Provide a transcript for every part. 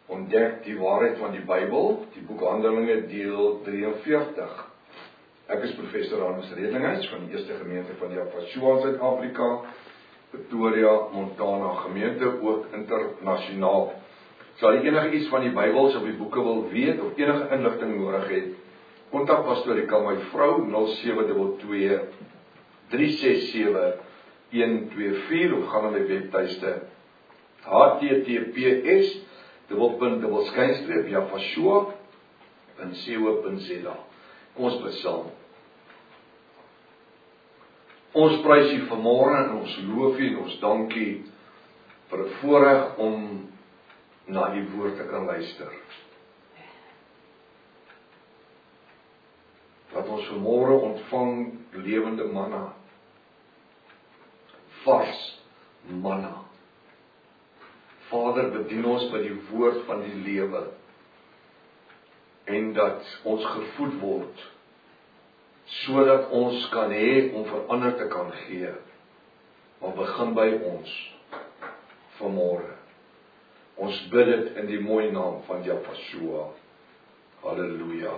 Ontdek die waarheid van die Bybel, die boek Handelinge deel 43. Ek is professor Hannes Redlinghuis van die Eerste Gemeente van Japasua in Suid-Afrika, Pretoria, Montana gemeente, ook internasionaal. So as jy enige iets van die Bybels of die boeke wil weet, of enige inligting nodig het, kontak Pastorika, my vrou, 0722 367 124, of gaan na my webtuiste, https://japasua.co.za. Kom ons bid saam. Ons prys U vanmôre en ons loof U en ons dankie vir 'n voorreg om na U woord te kan luister. Dat ons vanmôre ontvang lewende manna, vars manna. Vader, bedien ons by die woord van die lewe en dat ons gevoed word sodat ons kan hê om vir ander te kan gee. Maar begin by ons vanmôre. Ons bid dit in die mooi naam van Japasua. Halleluja.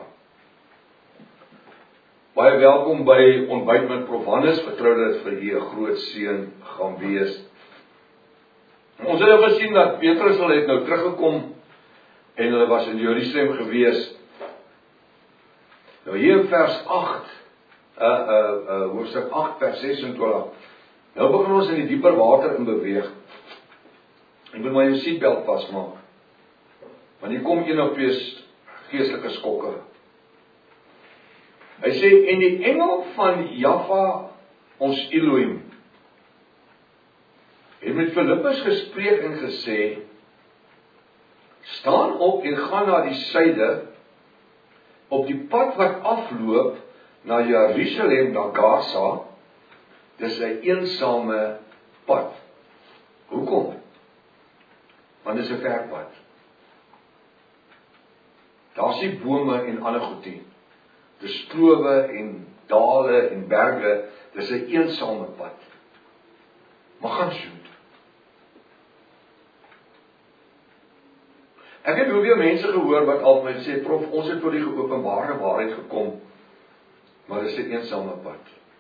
Baie welkom by Ontbyt met Prof Hannes. Vertrou dat dit vir u 'n groot seën gaan wees. Ons het nou gesien dat Petrus het nou teruggekom en hulle was in Jerusalem gewees. Nou hier in vers 8, hoofstuk 8 vers 26. Nou begin ons in die dieper water in beweeg. Ek moet maar jou seatbelt vasmaak. Want hier kom een of twee geestelike skokke. Hy sê, en die engel van Jahwe, ons Elohim, het met Filippus gespreek en gesê, staan op en gaan na die suide, op die pad wat afloop na Jerusalem, na Gaza. Dis 'n eensame pad. Hoekom? Want dis 'n ver pad. Daar's nie bome en ander goed nie. Dis strowe en dale en berge. Dis 'n eensame pad. Maar gaan soet. Ek het hoeveel mense gehoor wat al my sê, Prof, ons het tot die geopenbare waarheid gekom, maar dis 'n eensame pad.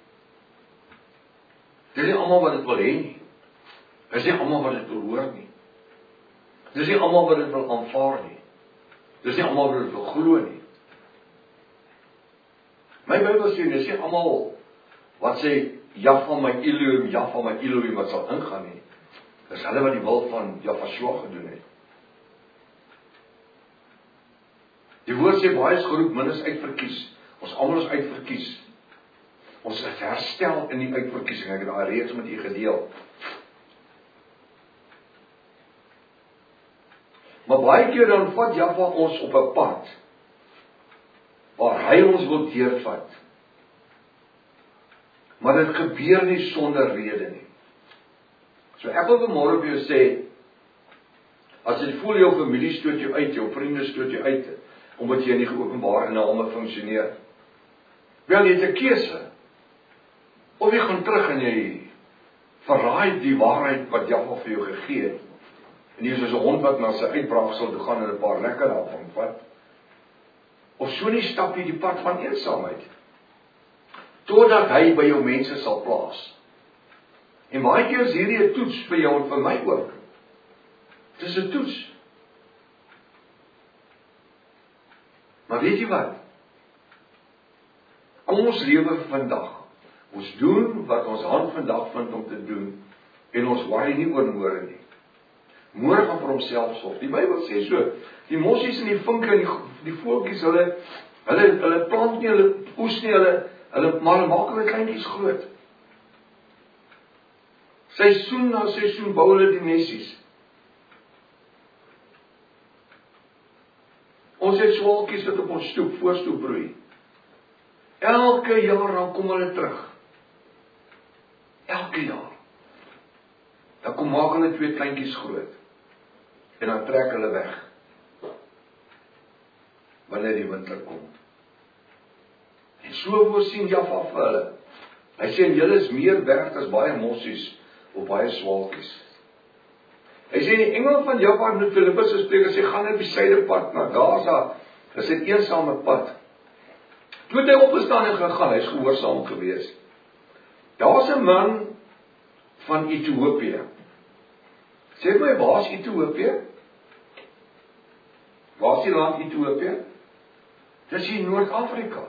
Dis nie almal wat dit wil hê nie. Dis nie almal wat dit wil hoor nie. Dis nie almal wat dit wil aanvaar nie. Dis nie almal wat dit wil glo nie. My Bybel sê, dis nie almal wat sê, Jahwe my Elohim wat sal ingaan nie. Dis hulle wat die wil van Japasua gedoen het. Die woord sê, baie is geroep, min is uitverkies. Ons almal is uitverkies. Ons is herstel in die uitverkiesing. Ek het daai reeks met u gedeel. Maar baie keer dan vat Jahwe ons op 'n pad waar hy ons wil deurvat. Maar dit gebeur nie sonder rede nie. So ek wil vanmôre vir jou sê, as jy voel jou familie stoot jou uit, jou vriende stoot jou uit, omdat jy nie geopenbaar in 'n ander funksioneer. Wel, jy het 'n keuse. Of jy gaan terug en jy verraai die waarheid wat Jahwe vir jou gegee het. En jy is soos 'n hond wat na sy uitbraagsel toe gaan en 'n paar lekker daarvan vat. Of so nie stap jy die pad van eensaamheid. Totdat hy by jou mense sal plaas. En baie keer is hierdie 'n toets vir jou en vir my ook. Dis 'n toets. Maar weet jy wat? Kom ons lewe vandag. Ons doen wat ons hand vandag vind om te doen. En ons worry nie oor môre nie. Môre gaan vir homself sorg. Die Bybel sê so, die mossies en die vinke en die voeltjies, hulle plant nie, hulle oes nie, maar hulle maak hulle kleintjies groot. Seisoen na seisoen bou hulle die nesies. Ons het swaalkies wat op ons voorstoep broei. Elke jaar dan kom hulle terug. Elke jaar. Dan kom maak hulle 2 kleintjies groot. En dan trek hulle weg. Wanneer die winter kom. En so voorsien Jahwe vir hulle. Hy sê, julle is meer werd as baie mossies of baie swaalkies. Hy sê die engel van Jahwe met Filippus gespreek en sê gaan op die suidepad na Gaza. Dis 'n eensame pad. Toe het hy opgestaan en gegaan, hy's gehoorsaam gewees. Daar's 'n man van Ethiopië. Sê my, waar is Ethiopië? Waar is die land Ethiopië? Dis in Noord-Afrika.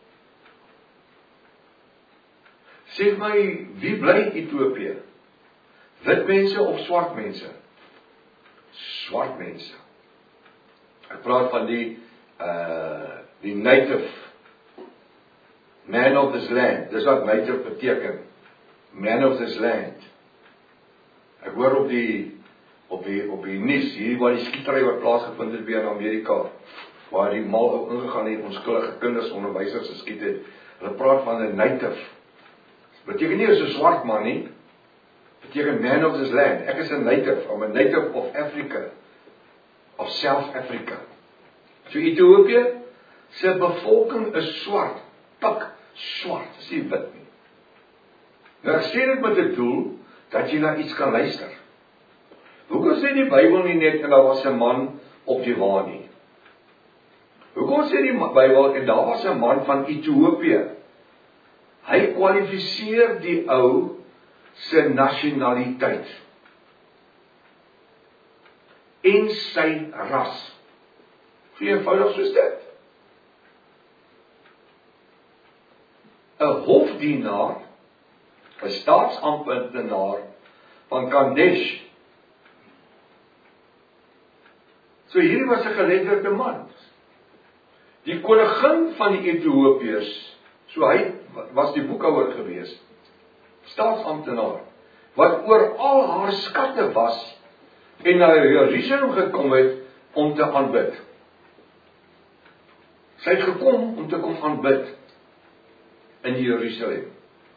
Sê my, wie bly in Ethiopië? Wit mense of swart mense? Swart mense. Ek praat van die native man of this land. Dis wat native beteken. Man of this land. Ek hoor op die nuus hier waar die skietery wat plaasgevind het weer in Amerika, waar die mal ingegaan het, onskuldige kinders onderwysers geskiet het. Hulle praat van 'n native. Beteken nie is 'n swart man nie. Beteken man of this land. Ek is 'n native, I'm a native of Africa, of South Africa. So Ethiopië se bevolking is swart, pik swart, is nie wit nie. Nou ek sê dit met 'n doel dat jy na iets kan luister. Hoekom sê die Bybel nie net en daar was 'n man op die waan nie? Hoekom sê die Bybel en daar was 'n man van Ethiopië? Hy kwalifiseer die ou se nasionaliteit en sy ras. So eenvoudig soos dit. 'n Hofdienaar, 'n staatsamptenaar van Kadesh. So hierdie was 'n geletterde man. Die koningin van die Ethiopiërs, so hy was die boekhouer gewees, staatsamptenaar, wat oor al haar skatte was en na Jerusalem gekom het om te aanbid. Sy het gekom om te kom aanbid in Jerusalem.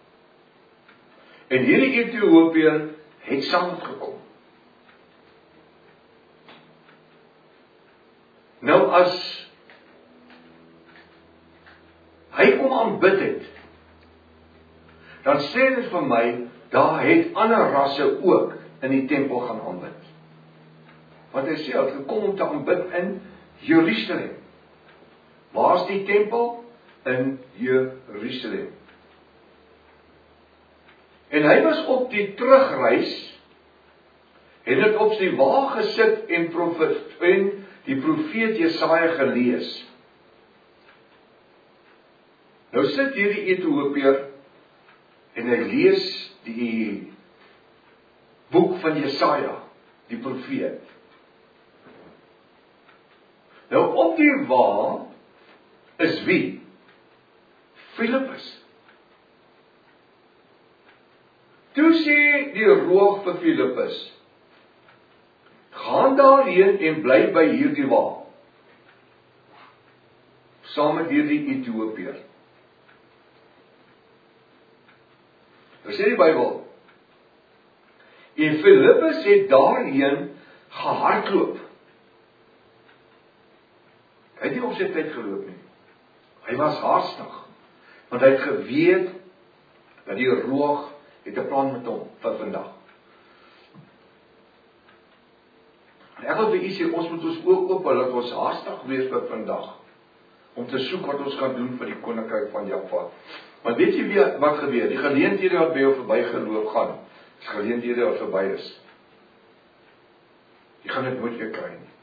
En hierdie Ethiopiër het saamgekom. Nou as hy kom aanbid het, dan sê dit vir my, daar het ander rasse ook in die tempel gaan aanbid. Want hy sê, hy het gekom om te aanbid in Jerusalem. Waar is die tempel? In Jerusalem. En hy was op die terugreis, en het op sy wa gesit en die profeet Jesaja gelees. Nou sit hierdie Ethiopiër en hy lees die boek van Jesaja, die profeet. Nou op die wa is wie? Filippus. Toe sê die roog vir Filippus, gaan daarheen en bly by hierdie wa, saam met hierdie Ethiopiër. Nou sê die Bybel, en Filippus het daarheen gehardloop. Hy het nie op sy tyd geloop nie. Hy was haastig, want hy het geweet dat die roog het 'n plan met hom vir vandag. En ek wil vir u sê, ons moet ons ook oop hou dat ons haastig wees vir vandag, om te soek wat ons kan doen vir die koninkryk van Jahwe. Want weet jy wat gebeur? Die geleenthede wat by jou verbygeloop gaan, is geleenthede wat verby is. Jy gaan dit nooit weer kry nie.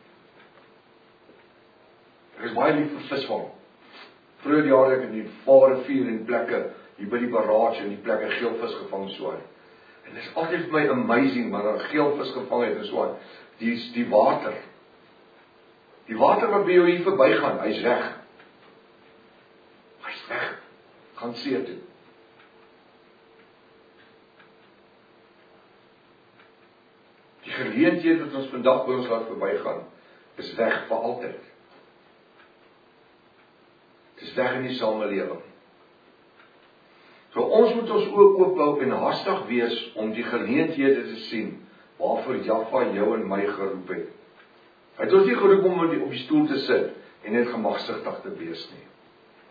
Ek is baie lief vir visvang. Vroeger jare ek in die Vaalrivier en plekke, hier by die barrage en die plekke geelvis gevang so. En dit is altyd vir my amazing, maar 'n geelvis gevang het en so. Die water. Die water wat by jou hier verbygaan, hy's weg. Hy's weg. Gaan see toe. Die geleentheid wat ons vandag by ons laat verbygaan, is weg vir altyd. Dit is weg in die samelewing. So ons moet ons oop hou en haastig wees om die geleenthede te sien waarvoor Jahwe jou en my geroep het. Hy het ons nie geroep om op die stoel te sit en net gemaksigtig te wees nie.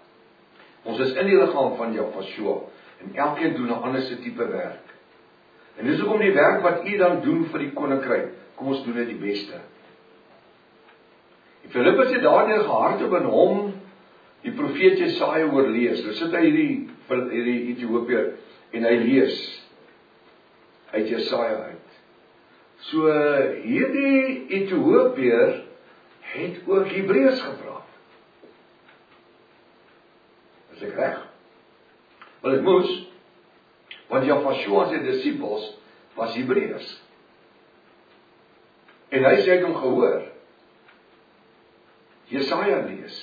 Ons is in die liggaam van Jahwe en elkeen doen 'n ander se tipe werk. En dis hoekom die werk wat u dan doen vir die koninkryk, kom ons doen dit die beste. En Filippus het daardeur gehardloop en hom die profeet Jesaja oorlees. Nou sit hy hierdie Ethiopiër en hy lees uit Jesaja uit. So hierdie Ethiopiër het ook Hebreëus gepraat. Is ek reg? Wel dit moes, want Joshua se disippels was Hebreëus. En hy sê het hom gehoor Jesaja lees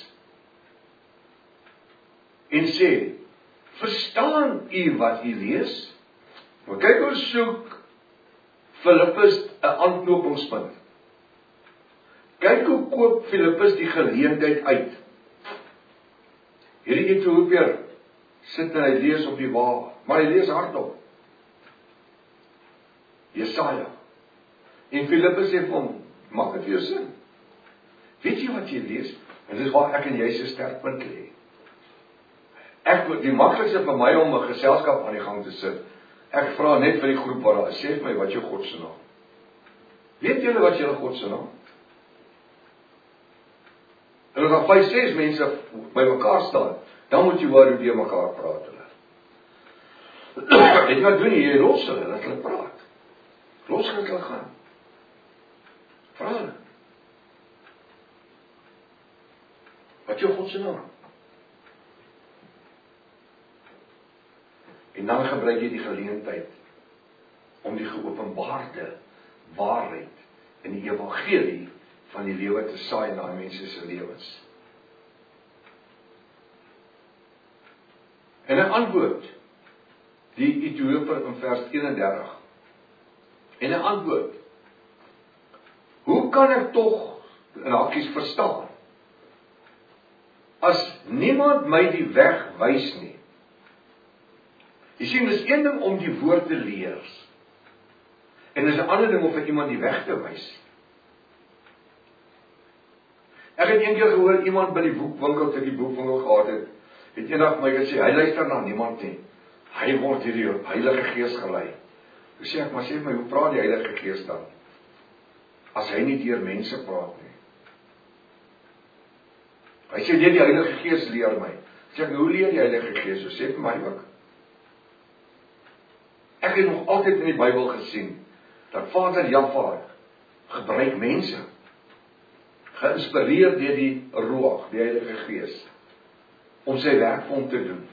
en sê, verstaan u wat u lees? Maar kyk hoe soek Filippus 'n aanknopingspunt. Kyk hoe koop Filippus die geleentheid uit. Hierdie Ethiopiër sit en hy lees op die wa, maar hy lees hardop. Jesaja. En Filippus sê vir hom, maak dit vir jou sin. Weet jy wat jy lees? En dis waar ek en jy se sterkpunt lê. Die maklikste vir my om 'n geselskap aan die gang te sit. Ek vra net vir die groep waar daar is, sê vir my wat jou God se naam. Weet julle wat julle God se naam? En as daar 5, 6 mense by mekaar staan, dan moet jy hoor hoe die mekaar praat hulle. En wat doen jy? Jy los hulle, laat hulle praat. Los hulle gaan. Vra hulle. Wat jou God se naam? En dan gebruik jy die geleentheid om die geopenbaarde waarheid in die evangelie van die lewe te saai in daai mense se lewens. En 'n antwoord die Ethiopiër in vers 31. En 'n antwoord. Hoe kan ek tog in hakkies verstaan as niemand my die weg wys nie? Jy sien, dis een ding om die woord te leer. En dis 'n ander ding om vir iemand die weg te wys. Ek het eendag gehoor iemand by die boekwinkel, toe die boekwinkel gehad het eendag my gesê, hy luister na niemand nie. Hy word deur die Heilige Gees gelei. Toe sê ek, maar sê my, hoe praat die Heilige Gees dan? As hy nie deur mense praat nie. Hy sê, nee, die Heilige Gees leer my. Sê ek, hoe leer die Heilige Gees? So sê vir my ook. Ek het nog altyd in die Bybel gesien, dat Vader Jahwe gebruik mense, geïnspireer deur die Ruach, die Heilige Gees, om sy werk vir hom te doen.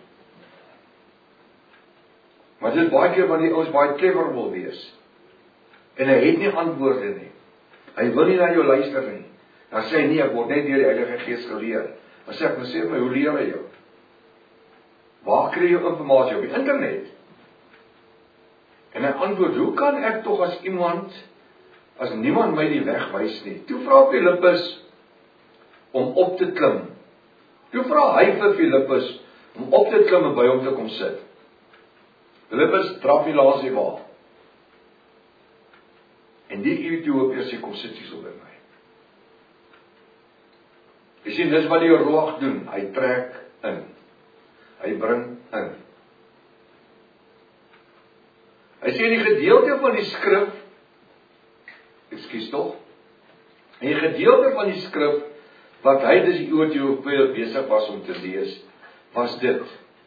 Maar dit is baie keer wanneer die ouens baie clever wil wees, en hy het nie antwoorde nie, hy wil nie na jou luister nie, dan sê hy nie, ek word net deur die Heilige Gees geleer. Dan sê ek, maar sê my, hoe leer hy jou? Waar kry jy informasie? Op die internet? En hy antwoord, hoe kan ek tog as niemand my die weg wys nie? Toe vra Filippus om op te klim. Toe vra hy vir Filippus om op te klim en by hom te kom sit. Filippus draf die laasie wa. En die Ethiopiër sê, kom sit hier so by my. Jy sien, dis wat die Ruach doen. Hy trek in. Hy bring in. Hy sê die gedeelte van die skrif, ekskuus tog, en die gedeelte van die skrif, wat hy dus die Ethiopiër besig was om te lees, was dit.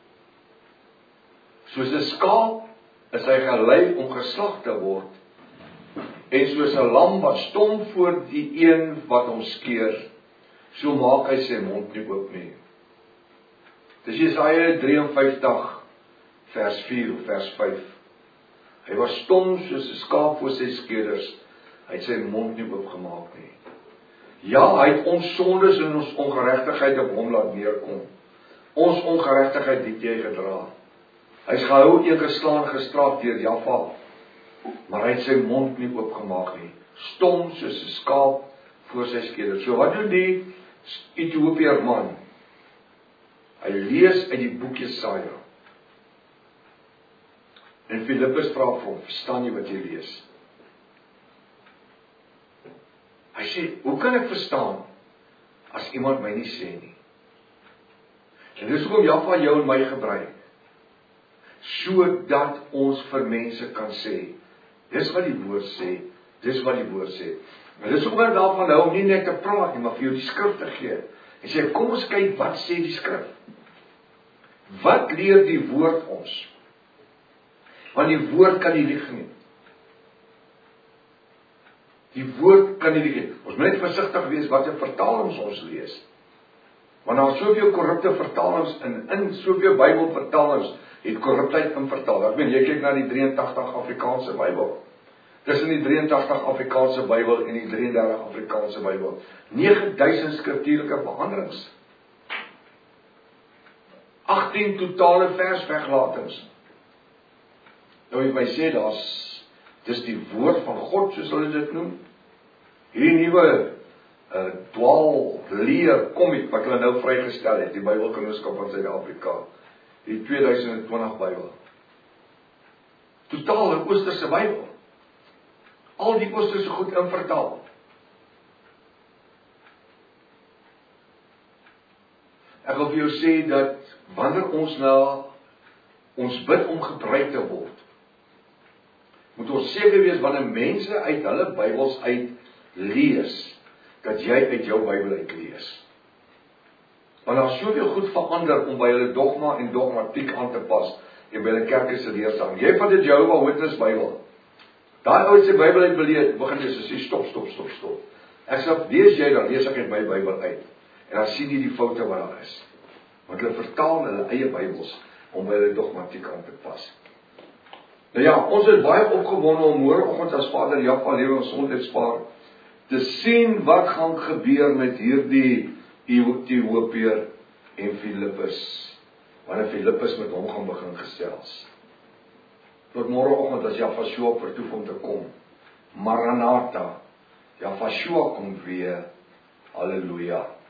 Soos 'n skaap is hy gelei om geslag te word, en soos 'n lam wat stom voor die een wat hom skeer, so maak hy sy mond nie oop nie. Dis Jesaja 53, vers 4 of vers 5. Hy was stom soos 'n skaap voor sy skeerders, hy het sy mond nie oopgemaak nie. Ja, hy het ons sondes en ons ongeregtigheid op hom laat neerkom. Ons ongeregtigheid het hy gedra. Hy is gehou, geslaan, gestraf deur Jahwe, maar hy het sy mond nie oopgemaak nie. Stom soos 'n skaap voor sy skeerders. So wat doen die Ethiopiër man? Hy lees uit die boek Jesaja. En Filippus vra vir hom, verstaan jy wat jy lees? Hy sê, hoe kan ek verstaan as iemand my nie sê nie? En dis hoekom Jahwe jou en my gebruik, sodat ons vir mense kan sê, Dis wat die woord sê. Dis wat die woord sê. En dis hoekom ek daarvan hou om nie net te praat nie, maar vir jou die skrif te gee. En sê, kom ons kyk wat sê die skrif. Wat leer die woord ons? Want die woord kan nie lieg nie. Die woord kan nie lieg nie. Ons moet net versigtig wees wat 'n vertalings ons lees. Want daar is soveel korrupte vertalings in soveel Bybelvertalings het korruptheid in vertaal. Ek meen, jy kyk na die 83 Afrikaanse Bybel. Tussen die 83 Afrikaanse Bybel en die 33 Afrikaanse Bybel. 9000 skriftuurlike behandelings. 18 totale versweglatings. Nou jy my sê, dis die woord van God, soos hulle dit noem. Hierdie nuwe dwaalleer komiek wat hulle nou vrygestel het, die Bybelgenootskap van Suid-Afrika, die 2020 Bybel. Totaal 'n Oosterse Bybel. Al die Oosterse goed invertaal. Ek wil vir jou sê dat wanneer ons bid om gebruik te word, moet ons seker wees wanneer mense uit hulle Bybels uit lees, dat jy uit jou Bybel uit lees. Want daar is soveel goed verander om by hulle dogma en dogmatiek aan te pas en by hulle kerke se leerstelling. Jy vat dit Jehovah Witness Bybel. Daai ou se Bybel het beleer, begin jy sê stop. Ek sê, lees jy, dan lees ek uit my Bybel uit. En dan sien jy die foute wat daar is. Want hulle vertaal hulle eie Bybels om by hulle dogmatiek aan te pas. Nou ja, ons is baie opgewonde om môreoggend as Vader Jaffa Lewe en Gesondheidspaar te sien wat gaan gebeur met hierdie Ethiopiër en Filippus. Wanneer Filippus met hom gaan begin gesels. Tot môreoggend as Jaffa vertoef om te kom. Maranatha. Jaffa kom weer. Halleluja.